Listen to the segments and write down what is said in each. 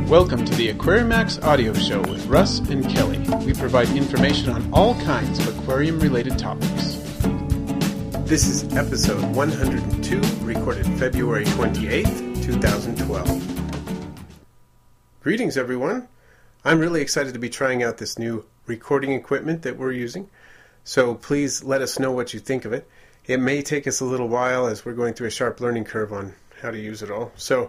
Welcome to the Aquarimax audio show with Russ and Kelly. We provide information on all kinds of aquarium-related topics. This is episode 102, recorded February 28th, 2012. Greetings, everyone. I'm really excited to be trying out this new recording equipment that we're using, so please let us know what you think of it. It may take us a little while as we're going through a sharp learning curve on how to use it all, so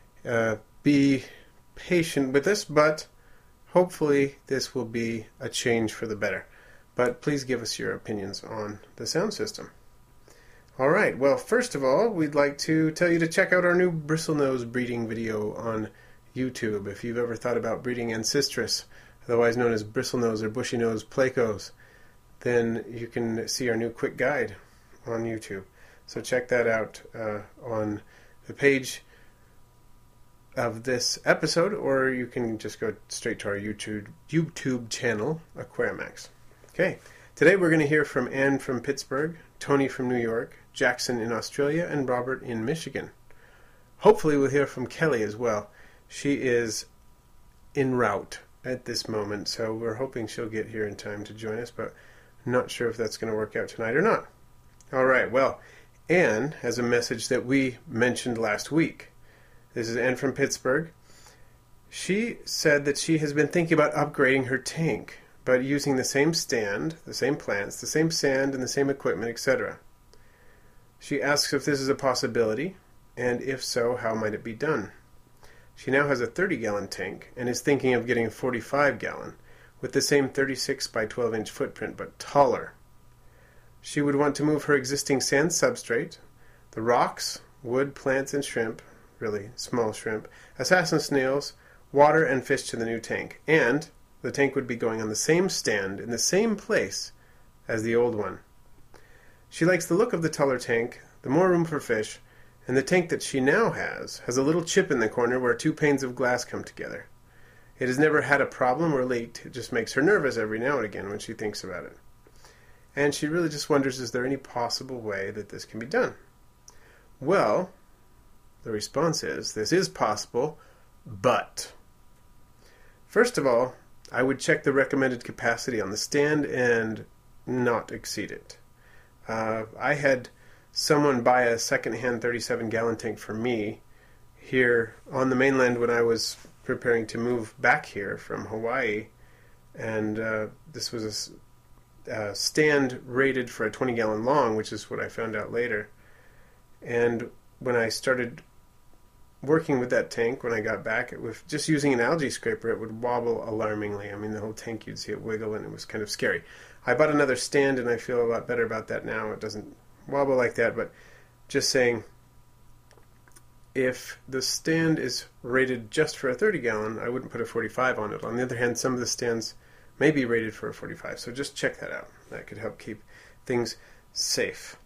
be patient with this, but hopefully this will be a change for the better. But please give us your opinions on the sound system. Alright, well, first of all, we'd like to tell you to check out our new bristlenose breeding video on YouTube. If you've ever thought about breeding Ancestris, otherwise known as bristlenose or bushy nose plecos, then you can see our new quick guide on YouTube. So check that out on the page of this episode, or you can just go straight to our YouTube channel, Aquarimax. Okay, today we're going to hear from Anne from Pittsburgh, Tony from New York, Jackson in Australia, and Robert in Michigan. Hopefully we'll hear from Kelly as well. She is en route at this moment, so we're hoping she'll get here in time to join us, but not sure if that's going to work out tonight or not. Alright, well, Anne has a message that we mentioned last week. This is Anne from Pittsburgh. She said that she has been thinking about upgrading her tank, but using the same stand, the same plants, the same sand, and the same equipment, etc. She asks if this is a possibility, and if so, how might it be done? She now has a 30-gallon tank and is thinking of getting a 45-gallon with the same 36 by 12-inch footprint, but taller. She would want to move her existing sand substrate, the rocks, wood, plants, and shrimp, really small shrimp, assassin snails, water, and fish to the new tank. And the tank would be going on the same stand in the same place as the old one. She likes the look of the taller tank, the more room for fish, and the tank that she now has a little chip in the corner where two panes of glass come together. It has never had a problem or leaked. It just makes her nervous every now and again when she thinks about it. And she really just wonders, is there any possible way that this can be done? Well, the response is, this is possible, but first of all, I would check the recommended capacity on the stand and not exceed it. I had someone buy a second-hand 37-gallon tank for me here on the mainland when I was preparing to move back here from Hawaii, and this was a stand rated for a 20-gallon long, which is what I found out later. And when I started working with that tank, when I got back, with just using an algae scraper, it would wobble alarmingly. I mean, the whole tank, you'd see it wiggle, and it was kind of scary. I bought another stand, and I feel a lot better about that now. It doesn't wobble like that, but just saying, if the stand is rated just for a 30-gallon, I wouldn't put a 45 on it. On the other hand, some of the stands may be rated for a 45, so just check that out. That could help keep things safe.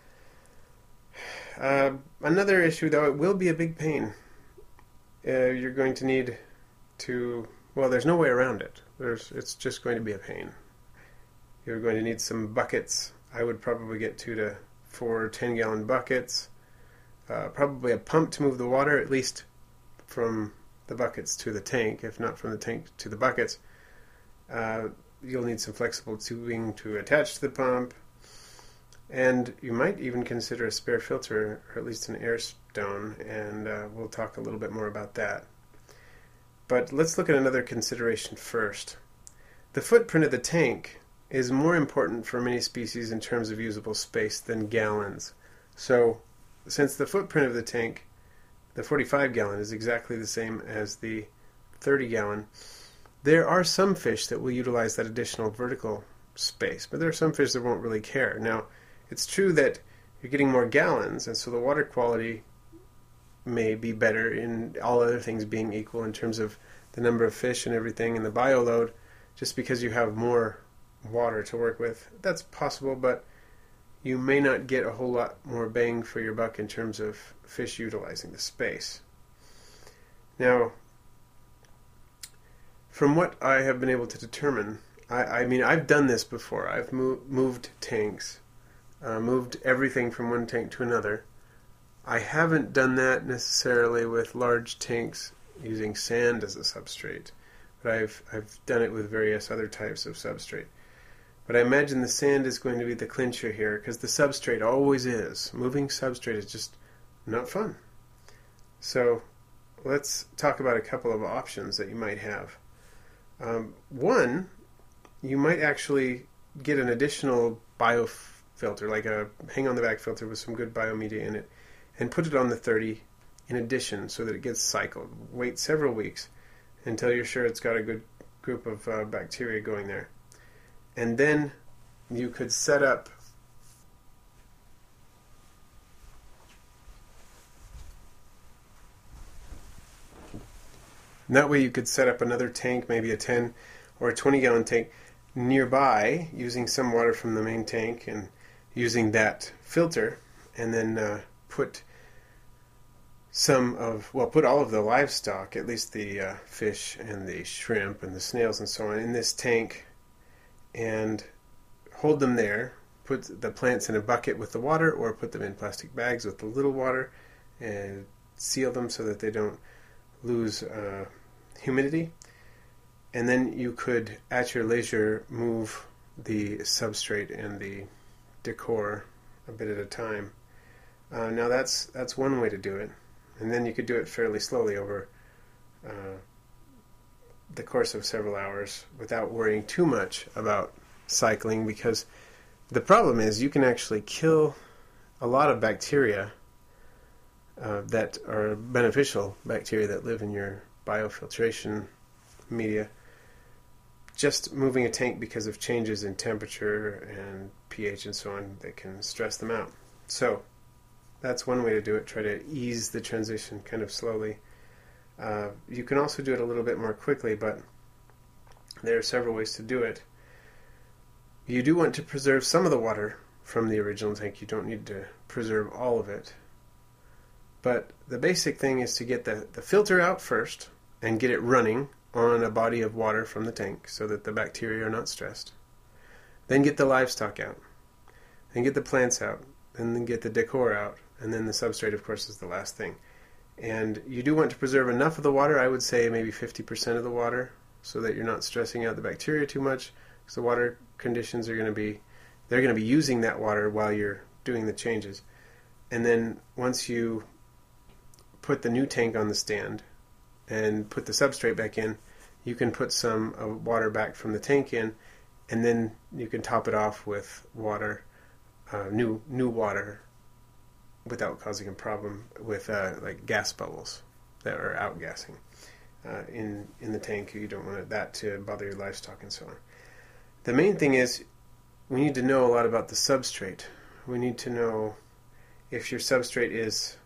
Another issue, though, it will be a big pain. You're going to need to, well, there's no way around it. It's just going to be a pain. You're going to need some buckets. I would probably get 2 to 4 10-gallon buckets. Probably a pump to move the water, at least from the buckets to the tank, if not from the tank to the buckets. You'll need some flexible tubing to attach to the pump. And you might even consider a spare filter, or at least an air stone, and we'll talk a little bit more about that. But let's look at another consideration first. The footprint of the tank is more important for many species in terms of usable space than gallons. So, since the footprint of the tank, the 45-gallon, is exactly the same as the 30-gallon, there are some fish that will utilize that additional vertical space, but there are some fish that won't really care. Now, it's true that you're getting more gallons, and so the water quality may be better in all other things being equal in terms of the number of fish and everything and the bioload, just because you have more water to work with. That's possible, but you may not get a whole lot more bang for your buck in terms of fish utilizing the space. Now, from what I have been able to determine, I mean, I've done this before. I've moved tanks. Moved everything from one tank to another. I haven't done that necessarily with large tanks using sand as a substrate, but I've done it with various other types of substrate. But I imagine the sand is going to be the clincher here, because the substrate always is. Moving substrate is just not fun. So let's talk about a couple of options that you might have. One, you might actually get an additional biofilter, like a hang-on-the-back filter with some good biomedia in it, and put it on the 30 in addition so that it gets cycled. Wait several weeks until you're sure it's got a good group of bacteria going there. And then you could set up that way you could set up another tank, maybe a 10 or a 20-gallon tank nearby, using some water from the main tank and using that filter, and then put all of the livestock, at least the fish and the shrimp and the snails and so on, in this tank, and hold them there. Put the plants in a bucket with the water, or put them in plastic bags with a little water, and seal them so that they don't lose humidity. And then you could, at your leisure, move the substrate and the decor a bit at a time. Now that's one way to do it. And then you could do it fairly slowly over the course of several hours without worrying too much about cycling, because the problem is you can actually kill a lot of bacteria that are beneficial bacteria that live in your biofiltration media, just moving a tank because of changes in temperature and pH and so on that can stress them out. So that's one way to do it. Try to ease the transition kind of slowly. You can also do it a little bit more quickly, but there are several ways to do it. You do want to preserve some of the water from the original tank. You don't need to preserve all of it. But the basic thing is to get the filter out first and get it running on a body of water from the tank so that the bacteria are not stressed. Then get the livestock out. Then get the plants out. And then get the decor out. And then the substrate, of course, is the last thing. And you do want to preserve enough of the water, I would say maybe 50% of the water, so that you're not stressing out the bacteria too much, because the water conditions are going to be, they're going to be using that water while you're doing the changes. And then once you put the new tank on the stand and put the substrate back in, you can put some water back from the tank in, and then you can top it off with water, new water, without causing a problem with like gas bubbles that are outgassing in the tank. You don't want that to bother your livestock and so on. The main thing is we need to know a lot about the substrate. We need to know if your substrate is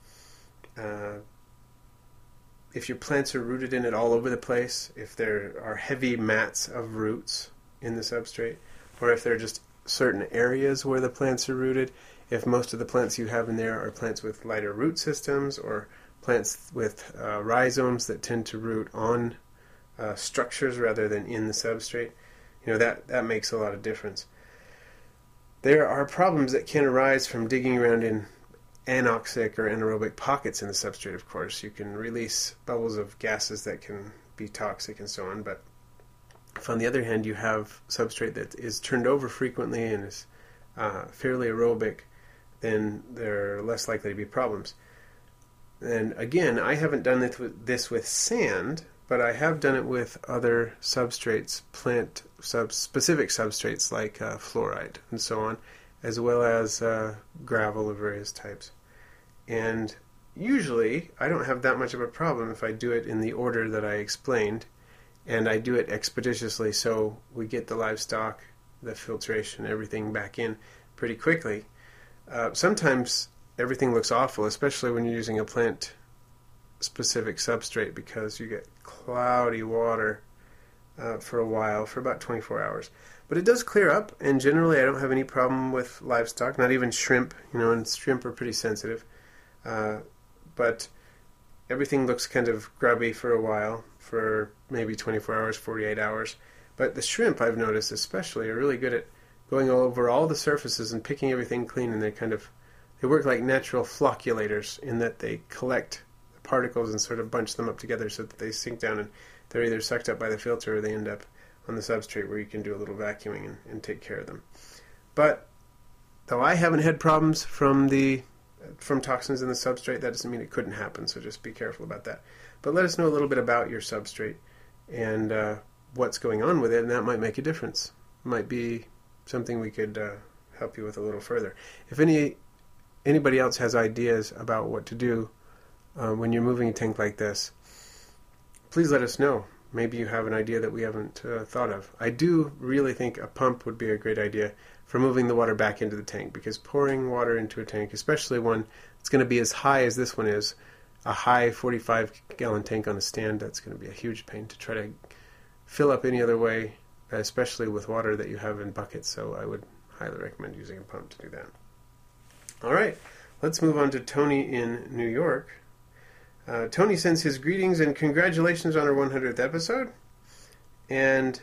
if your plants are rooted in it all over the place, if there are heavy mats of roots in the substrate, or if there are just certain areas where the plants are rooted, if most of the plants you have in there are plants with lighter root systems, or plants with rhizomes that tend to root on structures rather than in the substrate. That makes a lot of difference. There are problems that can arise from digging around in anoxic or anaerobic pockets in the substrate, of course. You can release bubbles of gases that can be toxic and so on, but if on the other hand you have substrate that is turned over frequently and is fairly aerobic, then there are less likely to be problems. And again, I haven't done this with sand, but I have done it with other substrates, specific substrates like fluorite and so on, as well as gravel of various types. And usually I don't have that much of a problem if I do it in the order that I explained, and I do it expeditiously, so we get the livestock, the filtration, everything back in pretty quickly. Sometimes everything looks awful, especially when you're using a plant-specific substrate, because you get cloudy water for a while, for about 24 hours. But it does clear up, and generally I don't have any problem with livestock, not even shrimp, and shrimp are pretty sensitive. But everything looks kind of grubby for a while, for maybe 24 hours, 48 hours. But the shrimp, I've noticed especially, are really good at going over all the surfaces and picking everything clean, and they work like natural flocculators in that they collect particles and sort of bunch them up together so that they sink down and they're either sucked up by the filter or they end up on the substrate where you can do a little vacuuming and take care of them. But though I haven't had problems from toxins in the substrate, that doesn't mean it couldn't happen, so just be careful about that. But let us know a little bit about your substrate and what's going on with it, and that might make a difference. Might be something we could help you with a little further. If anybody else has ideas about what to do when you're moving a tank like this, please let us know. Maybe you have an idea that we haven't thought of. I do really think a pump would be a great idea for moving the water back into the tank, because pouring water into a tank, especially one that's going to be as high as this one is, a high 45-gallon tank on a stand, that's going to be a huge pain to try to fill up any other way, especially with water that you have in buckets. So I would highly recommend using a pump to do that. All right, let's move on to Tony in New York. Tony sends his greetings and congratulations on our 100th episode. And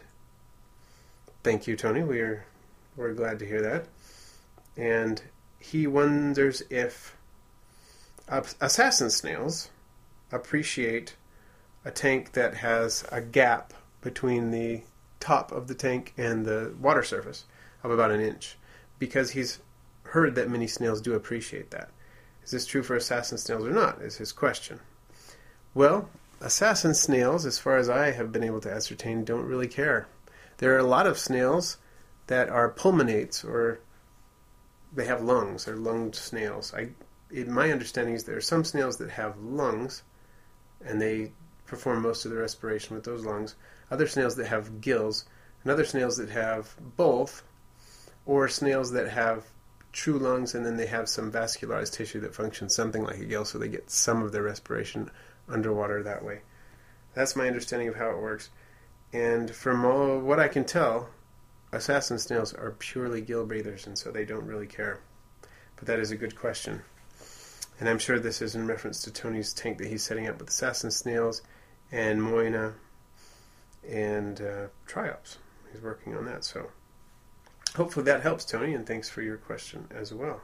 thank you, Tony. We're glad to hear that. And he wonders if assassin snails appreciate a tank that has a gap between the top of the tank and the water surface of about 1 inch, because he's heard that many snails do appreciate that. Is this true for assassin snails or not, is his question. Well, assassin snails, as far as I have been able to ascertain, don't really care. There are a lot of snails that are pulmonates, or they have lungs. They're lunged snails. My understanding is there are some snails that have lungs, and they perform most of the respiration with those lungs. Other snails that have gills, and other snails that have both, or snails that have true lungs and then they have some vascularized tissue that functions something like a gill, so they get some of their respiration underwater that way. That's my understanding of how it works. And from what I can tell, assassin snails are purely gill breathers, and so they don't really care. But that is a good question. And I'm sure this is in reference to Tony's tank that he's setting up with assassin snails and Moina and triops. He's working on that, so hopefully that helps, Tony, and thanks for your question as well.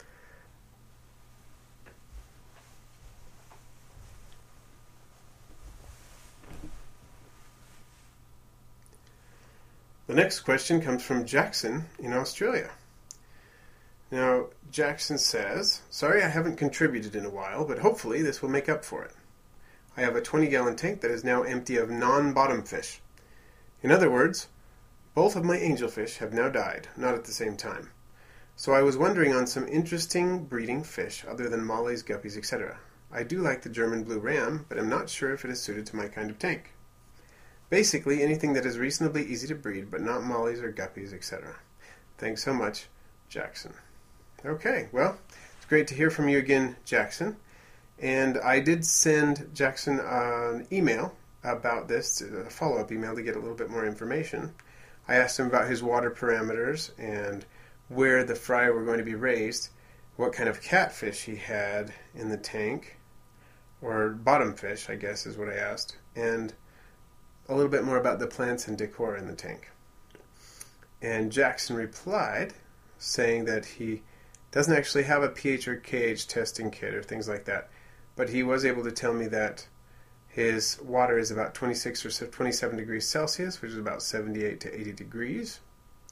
The next question comes from Jackson in Australia. Now, Jackson says, sorry I haven't contributed in a while, but hopefully this will make up for it. I have a 20-gallon tank that is now empty of non-bottom fish. In other words, both of my angelfish have now died, not at the same time. So I was wondering on some interesting breeding fish other than mollies, guppies, etc. I do like the German blue ram, but I'm not sure if it is suited to my kind of tank. Basically, anything that is reasonably easy to breed, but not mollies or guppies, etc. Thanks so much, Jackson. Okay, well, it's great to hear from you again, Jackson. And I did send Jackson an email about this, a follow-up email to get a little bit more information. I asked him about his water parameters and where the fry were going to be raised, what kind of catfish he had in the tank, or bottom fish, I guess is what I asked, and a little bit more about the plants and decor in the tank. And Jackson replied saying that he doesn't actually have a pH or KH testing kit or things like that, but he was able to tell me that his water is about 26 or 27 degrees Celsius, which is about 78 to 80 degrees.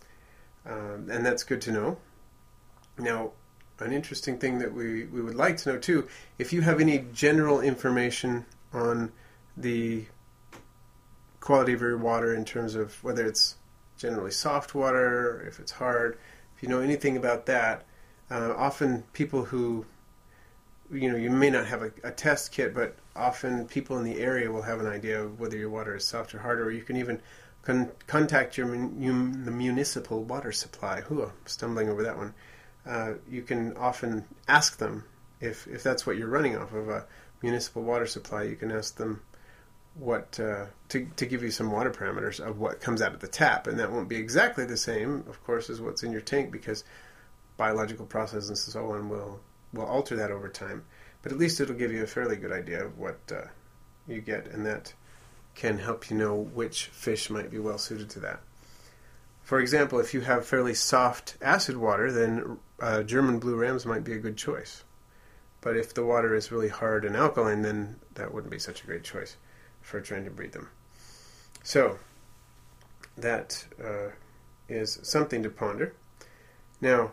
And that's good to know. Now, an interesting thing that we would like to know too, if you have any general information on the quality of your water in terms of whether it's generally soft water, or if it's hard, if you know anything about that, often people who, you may not have a test kit, but often people in the area will have an idea of whether your water is soft or hard, or you can even contact the municipal water supply. I'm stumbling over that one. You can often ask them, if that's what you're running off of, a municipal water supply, you can ask them what to give you some water parameters of what comes out of the tap, and that won't be exactly the same, of course, as what's in your tank, because biological processes and so on will alter that over time. But at least it'll give you a fairly good idea of what you get, and that can help you know which fish might be well suited to that. For example, if you have fairly soft acid water, then German blue rams might be a good choice. But if the water is really hard and alkaline, then that wouldn't be such a great choice for trying to breed them. So that is something to ponder. Now,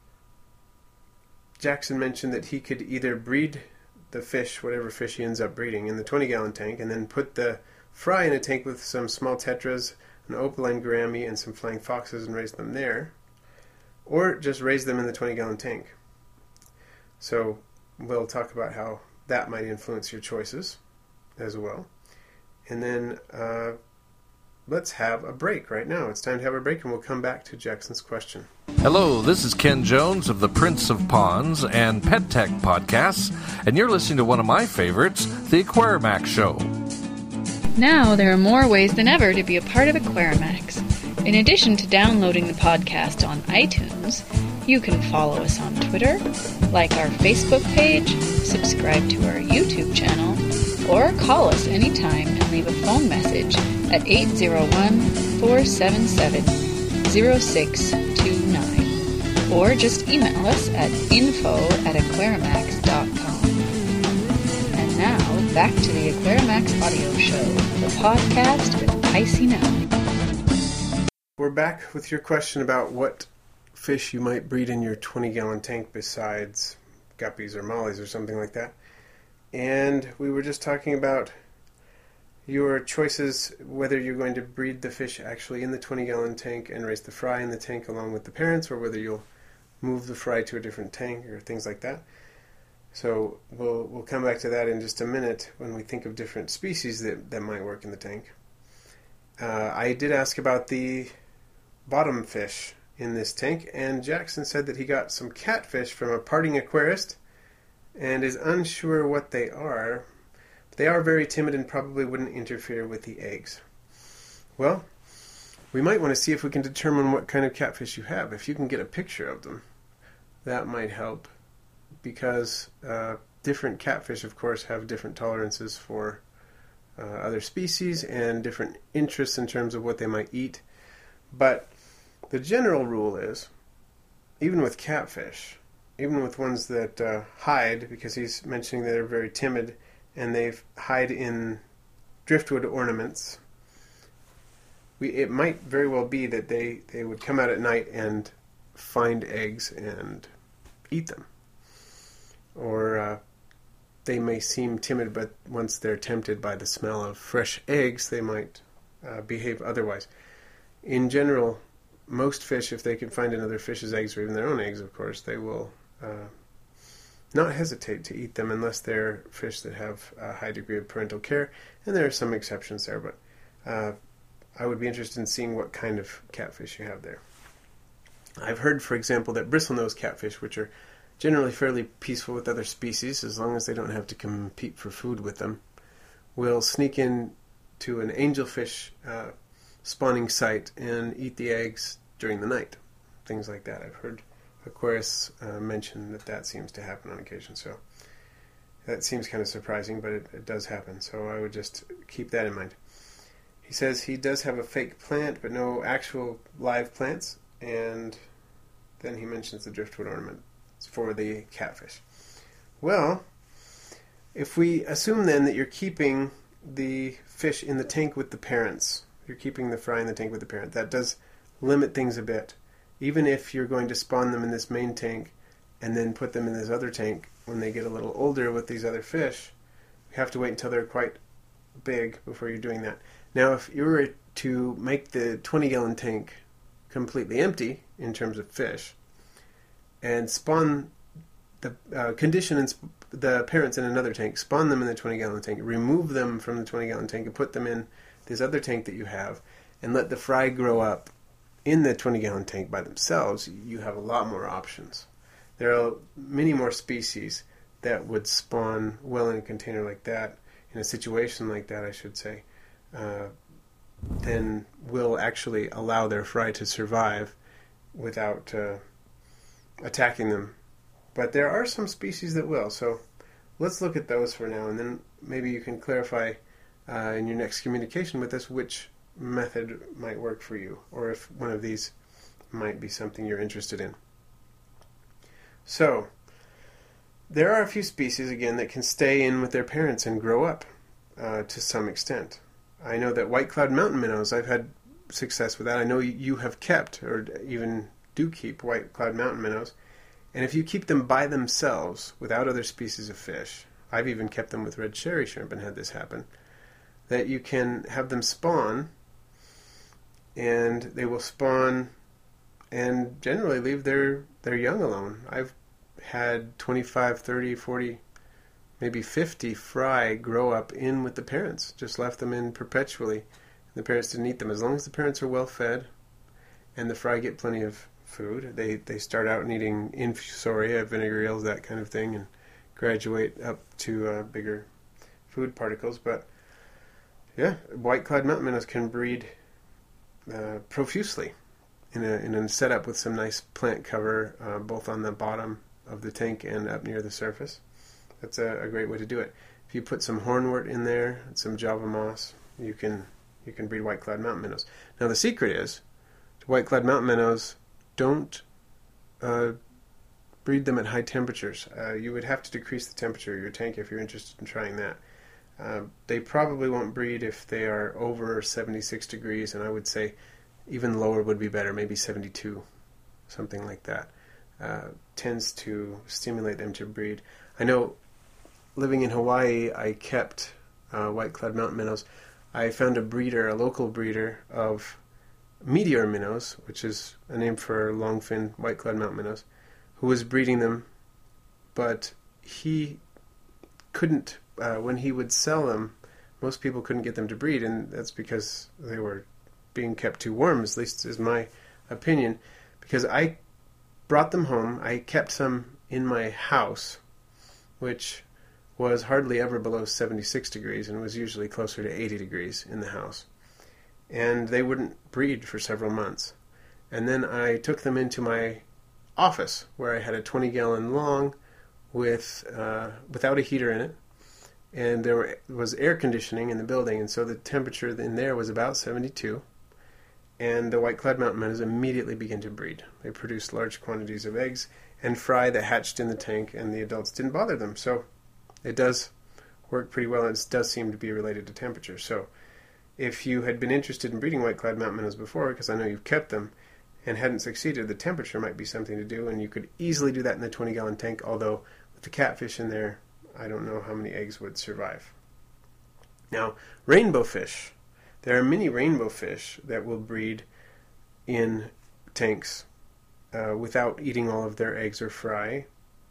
Jackson mentioned that he could either breed the fish, whatever fish he ends up breeding, in the 20-gallon tank, and then put the fry in a tank with some small tetras, an opaline gourami, and some flying foxes and raise them there. Or just raise them in the 20-gallon tank. So we'll talk about how that might influence your choices as well. And then let's have a break right now. It's time to have a break, and we'll come back to Jackson's question. Hello, this is Ken Jones of the Prince of Ponds and Pet Tech podcasts, and you're listening to one of my favorites, The Aquarimax Show. Now there are more ways than ever to be a part of Aquarimax. In addition to downloading the podcast on iTunes, you can follow us on Twitter, like our Facebook page, subscribe to our YouTube channel, or call us anytime and leave a phone message at 801-477-0629. Or just email us at info@aquarimax.com. And now, back to the Aquarimax Audio Show, the podcast with Pisces Nelly. We're back with your question about what fish you might breed in your 20-gallon tank besides guppies or mollies or something like that. And we were just talking about your choices, whether you're going to breed the fish actually in the 20-gallon tank and raise the fry in the tank along with the parents, or whether you'll move the fry to a different tank or things like that. So we'll come back to that in just a minute when we think of different species that might work in the tank. I did ask about the bottom fish in this tank, and Jackson said that he got some catfish from a parting aquarist and is unsure what they are. They are very timid and probably wouldn't interfere with the eggs. Well, we might want to see if we can determine what kind of catfish you have. If you can get a picture of them, that might help, because different catfish, of course, have different tolerances for other species and different interests in terms of what they might eat. But the general rule is, even with catfish, even with ones that hide, because he's mentioning that they're very timid and they hide in driftwood ornaments, it might very well be that they would come out at night and find eggs and eat them. Or they may seem timid, but once they're tempted by the smell of fresh eggs, they might behave otherwise. In general, most fish, if they can find another fish's eggs, or even their own eggs, of course, they will not hesitate to eat them unless they're fish that have a high degree of parental care, and there are some exceptions there, but I would be interested in seeing what kind of catfish you have there. I've heard, for example, that bristlenose catfish, which are generally fairly peaceful with other species, as long as they don't have to compete for food with them, will sneak in to an angelfish spawning site and eat the eggs during the night. Things like that. I've heard aquarists mention that seems to happen on occasion. So that seems kind of surprising, but it does happen. So I would just keep that in mind. He says he does have a fake plant, but no actual live plants. And then he mentions the driftwood ornament for the catfish. Well, if we assume then that you're keeping the fish in the tank with the parents, you're keeping the fry in the tank with the parent, that does limit things a bit. Even if you're going to spawn them in this main tank and then put them in this other tank when they get a little older with these other fish, you have to wait until they're quite big before you're doing that. Now, if you were to make the 20-gallon tank completely empty in terms of fish and spawn the the parents in another tank, spawn them in the 20-gallon tank, remove them from the 20-gallon tank and put them in this other tank that you have, and let the fry grow up in the 20-gallon tank by themselves, you have a lot more options. There are many more species that would spawn well in a container like that, in a situation like that, I should say, then will actually allow their fry to survive without attacking them. But there are some species that will, so let's look at those for now, and then maybe you can clarify in your next communication with us which method might work for you, or if one of these might be something you're interested in. So, there are a few species, again, that can stay in with their parents and grow up to some extent. I know that white cloud mountain minnows, I've had success with that. I know you have kept, or even do keep, white cloud mountain minnows. And if you keep them by themselves, without other species of fish, I've even kept them with red cherry shrimp and had this happen, that you can have them spawn, and they will spawn and generally leave their young alone. I've had 25, 30, 40, maybe 50 fry grow up in with the parents, just left them in perpetually. The parents didn't eat them. As long as the parents are well fed and the fry get plenty of food, they start out eating infusoria, vinegar eels, that kind of thing, and graduate up to bigger food particles. But yeah, white cloud mountain minnows can breed profusely in a setup with some nice plant cover, both on the bottom of the tank and up near the surface. That's a great way to do it. If you put some hornwort in there and some Java moss, you can breed white cloud mountain minnows. Now the secret is, white cloud mountain minnows, don't breed them at high temperatures. You would have to decrease the temperature of your tank if you're interested in trying that. They probably won't breed if they are over 76 degrees, and I would say even lower would be better, maybe 72, something like that. Tends to stimulate them to breed. I know, living in Hawaii, I kept white cloud mountain minnows. I found a local breeder of meteor minnows, which is a name for longfin white cloud mountain minnows, who was breeding them, but he couldn't, when he would sell them, most people couldn't get them to breed, and that's because they were being kept too warm, at least is my opinion, because I brought them home. I kept some in my house, which was hardly ever below 76 degrees and was usually closer to 80 degrees in the house. And they wouldn't breed for several months. And then I took them into my office, where I had a 20-gallon long without a heater in it. And there was air conditioning in the building, and so the temperature in there was about 72. And the white cloud mountain minnows immediately began to breed. They produced large quantities of eggs and fry that hatched in the tank, and the adults didn't bother them. So it does work pretty well, and it does seem to be related to temperature. So if you had been interested in breeding white cloud mountain minnows before, because I know you've kept them, and hadn't succeeded, the temperature might be something to do, and you could easily do that in the 20-gallon tank, although with the catfish in there, I don't know how many eggs would survive. Now, rainbow fish. There are many rainbow fish that will breed in tanks without eating all of their eggs or fry.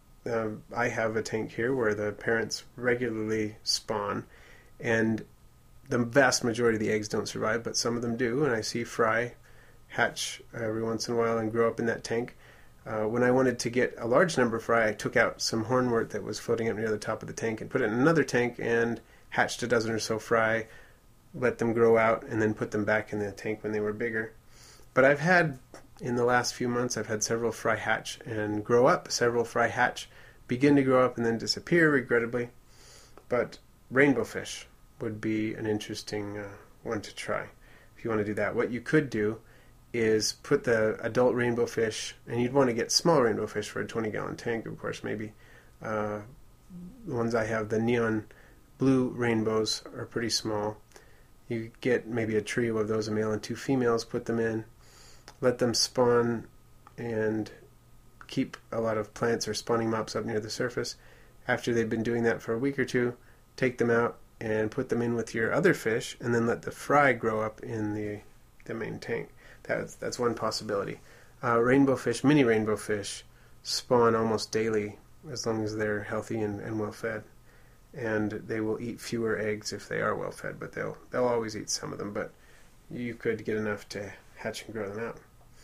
I have a tank here where the parents regularly spawn, and the vast majority of the eggs don't survive, but some of them do, and I see fry hatch every once in a while and grow up in that tank. When I wanted to get a large number of fry, I took out some hornwort that was floating up near the top of the tank and put it in another tank and hatched a dozen or so fry, let them grow out, and then put them back in the tank when they were bigger. But I've had, in the last few months, I've had several fry hatch and grow up, several fry hatch, begin to grow up and then disappear, regrettably. But rainbow fish would be an interesting one to try if you want to do that. What you could do is put the adult rainbow fish, and you'd want to get small rainbow fish for a 20-gallon tank, of course, maybe. The ones I have, the neon blue rainbows, are pretty small. You get maybe a trio of those, a male and two females, put them in, let them spawn, and keep a lot of plants or spawning mops up near the surface. After they've been doing that for a week or two, take them out and put them in with your other fish, and then let the fry grow up in the main tank. That's one possibility. Rainbow fish, mini rainbow fish, spawn almost daily as long as they're healthy and well fed. And they will eat fewer eggs if they are well fed, but they'll always eat some of them. But you could get enough to hatch and grow them out.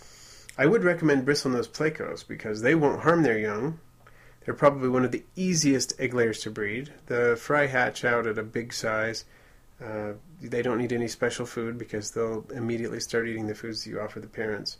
I would recommend bristlenose plecos because they won't harm their young. They're probably one of the easiest egg layers to breed. The fry hatch out at a big size. They don't need any special food because they'll immediately start eating the foods that you offer the parents.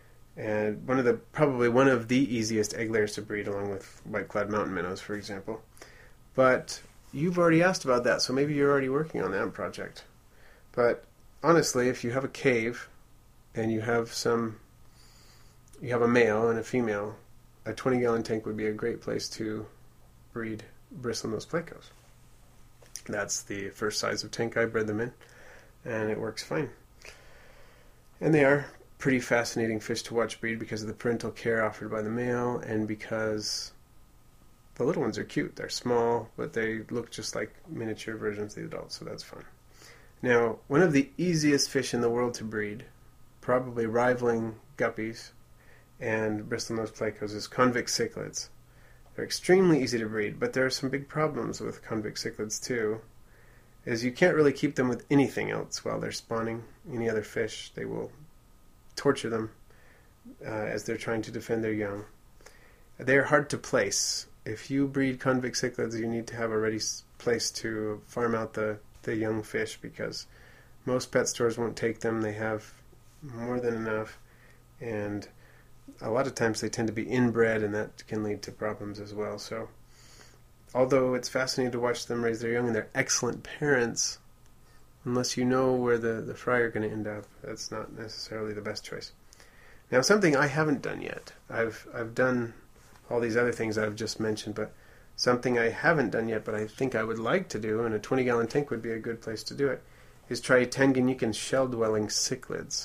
And probably one of the easiest egg layers to breed, along with white cloud mountain minnows, for example. But you've already asked about that, so maybe you're already working on that project. But honestly, if you have a cave and you have a male and a female, a 20-gallon tank would be a great place to breed bristlenose plecos. That's the first size of tank I bred them in, and it works fine. And they are pretty fascinating fish to watch breed because of the parental care offered by the male, and because the little ones are cute. They're small, but they look just like miniature versions of the adults, so that's fun. Now, one of the easiest fish in the world to breed, probably rivaling guppies and bristlenose plecos, is convict cichlids. They're extremely easy to breed, but there are some big problems with convict cichlids too, is you can't really keep them with anything else while they're spawning any other fish. They will torture them as they're trying to defend their young. They're hard to place. If you breed convict cichlids, you need to have a ready place to farm out the young fish, because most pet stores won't take them. They have more than enough, and a lot of times they tend to be inbred, and that can lead to problems as well. So although it's fascinating to watch them raise their young, and they're excellent parents, unless you know where the fry are going to end up, that's not necessarily the best choice. Now, something I haven't done yet, I've done all these other things I've just mentioned, but something I haven't done yet, but I think I would like to do, and a 20-gallon tank would be a good place to do it, is try Tanganyika shell-dwelling cichlids.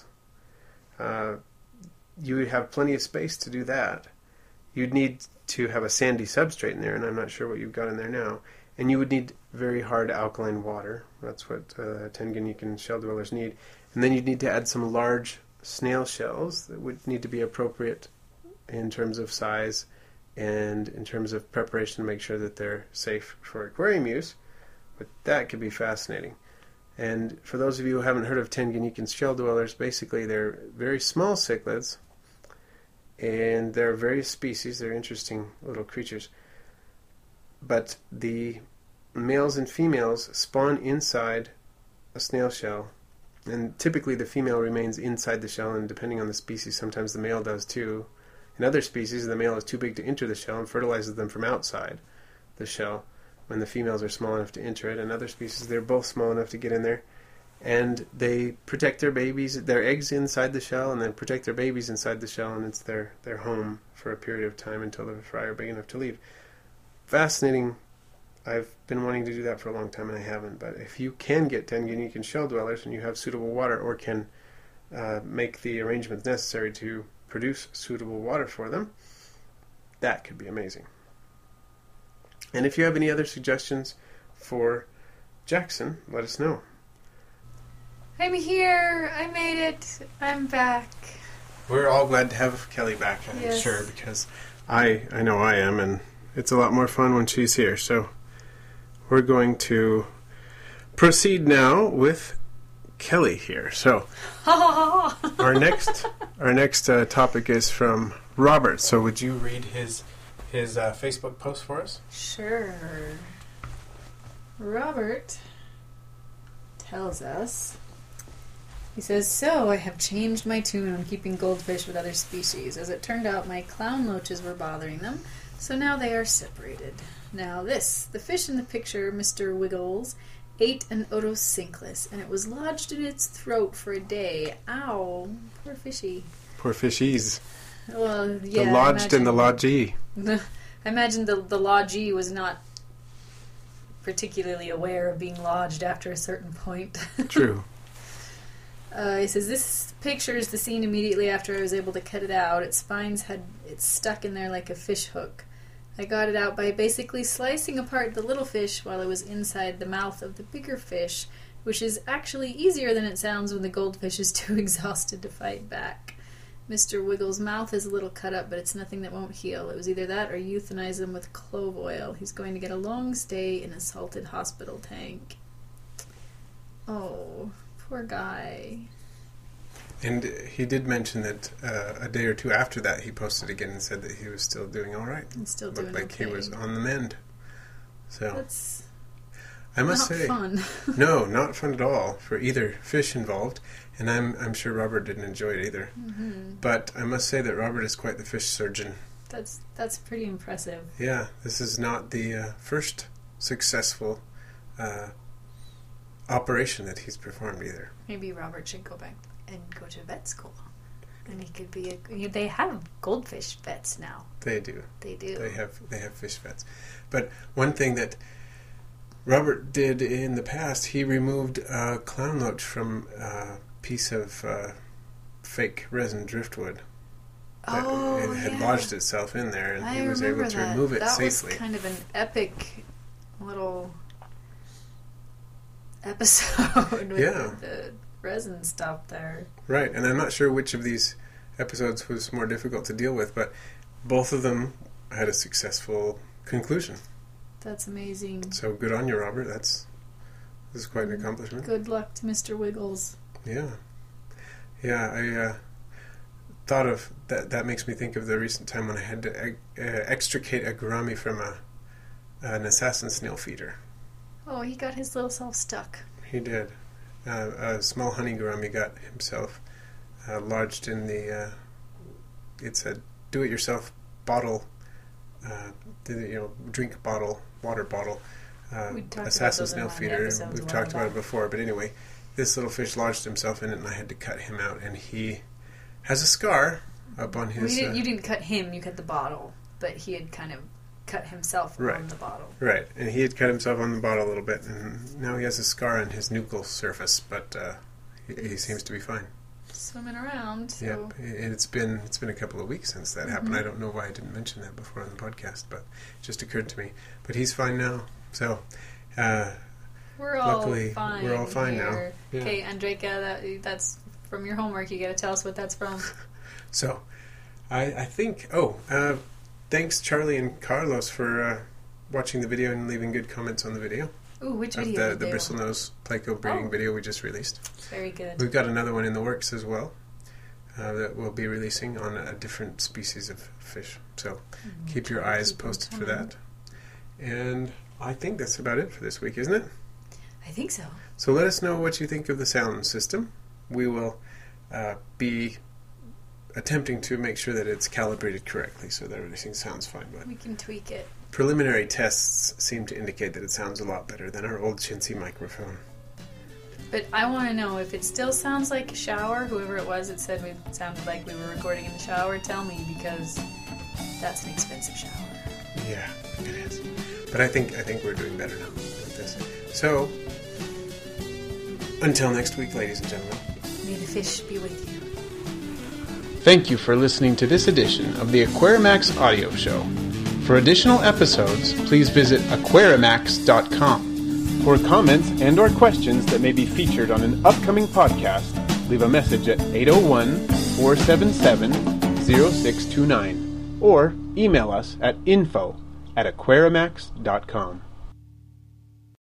You would have plenty of space to do that. You'd need to have a sandy substrate in there, and I'm not sure what you've got in there now. And you would need very hard alkaline water. That's what Tanganyika shell dwellers need. And then you'd need to add some large snail shells that would need to be appropriate in terms of size and in terms of preparation to make sure that they're safe for aquarium use. But that could be fascinating. And for those of you who haven't heard of Tanganyika shell dwellers, basically they're very small cichlids, and there are various species. They're interesting little creatures. But the males and females spawn inside a snail shell, and typically the female remains inside the shell, and depending on the species, sometimes the male does too. In other species, the male is too big to enter the shell and fertilizes them from outside the shell when the females are small enough to enter it. In other species, they're both small enough to get in there, and they protect their babies, their eggs inside the shell, and then protect their babies inside the shell, and it's their home for a period of time until the fry are big enough to leave. Fascinating. I've been wanting to do that for a long time, and I haven't. But if you can get Tanganyika shell dwellers, and you have suitable water, or can make the arrangements necessary to produce suitable water for them, that could be amazing. And if you have any other suggestions for Jackson, let us know. I'm here. I made it. I'm back. We're all glad to have Kelly back, I'm sure, because I know I am, and it's a lot more fun when she's here. So we're going to proceed now with Kelly here. So our next topic is from Robert. So would you read his Facebook post for us? Sure. Robert tells us, he says, "So I have changed my tune on keeping goldfish with other species. As it turned out, my clown loaches were bothering them, so now they are separated. Now the fish in the picture, Mr. Wiggles, ate an otocinclus, and it was lodged in its throat for a day. Ow, poor fishy." Poor fishies. Well, yeah. The lodged and the lodgee. I imagine the lodgee was not particularly aware of being lodged after a certain point. True. He says, "This picture is the scene immediately after I was able to cut it out. Its spines it's stuck in there like a fish hook. I got it out by basically slicing apart the little fish while it was inside the mouth of the bigger fish, which is actually easier than it sounds when the goldfish is too exhausted to fight back. Mr. Wiggles' mouth is a little cut up, but it's nothing that won't heal. It was either that or euthanize him with clove oil. He's going to get a long stay in a salted hospital tank." Oh, poor guy. And he did mention that a day or two after that he posted again and said that he was still doing all right. He's still doing okay. Looked like he was on the mend. So that's I must not say, fun. No, not fun at all for either fish involved, and I'm sure Robert didn't enjoy it either. Mm-hmm. But I must say that Robert is quite the fish surgeon. That's pretty impressive. Yeah, this is not the first successful operation that he's performed either. Maybe Robert should go back and go to vet school. And he could be they have goldfish vets now. They do. They do. They have fish vets. But one thing that Robert did in the past, he removed a clown loach from a piece of fake resin driftwood. It had lodged itself in there, and he was able to remove it safely. That was kind of an epic little episode with the resin stuff there. Right, and I'm not sure which of these episodes was more difficult to deal with, but both of them had a successful conclusion. That's amazing. So good on you, Robert. This is quite an accomplishment. Good luck to Mr. Wiggles. Yeah. Yeah, I thought of that. That makes me think of the recent time when I had to extricate a gourami from an assassin snail feeder. Oh, he got his little self stuck. He did. A small honey gourami got himself lodged in the... it's a do-it-yourself bottle, drink bottle, water bottle, assassin snail feeder. We've talked about it before, but anyway, this little fish lodged himself in it, and I had to cut him out, and he has a scar up on his... you didn't cut him, you cut the bottle, but he had kind of cut himself on the bottle. Right, and he had cut himself on the bottle a little bit, and now he has a scar on his nuchal surface, but he seems to be fine. Swimming around. So. Yep, and it's been a couple of weeks since that happened. I don't know why I didn't mention that before on the podcast, but it just occurred to me. But he's fine now, so luckily, we're all fine now. Yeah. Okay, Andreka, that's from your homework. You got to tell us what that's from. So, I think. Thanks, Charlie and Carlos, for watching the video and leaving good comments on the video. Ooh, which video? The bristlenose pleco breeding video we just released. Very good. We've got another one in the works as well that we'll be releasing on a different species of fish. So keep your eyes posted for that. And I think that's about it for this week, isn't it? I think so. So let us know what you think of the sound system. We will be attempting to make sure that it's calibrated correctly so that everything sounds fine. But we can tweak it. Preliminary tests seem to indicate that it sounds a lot better than our old chintzy microphone. But I want to know if it still sounds like a shower. Whoever it was that said it sounded like we were recording in the shower, tell me, because that's an expensive shower. Yeah, it is. But I think we're doing better now with this. So, until next week, ladies and gentlemen. May the fish be with you. Thank you for listening to this edition of the Aquarimax audio show. For additional episodes, please visit aquarimax.com. For comments and or questions that may be featured on an upcoming podcast, leave a message at 801-477-0629 or email us at info@aquarimax.com.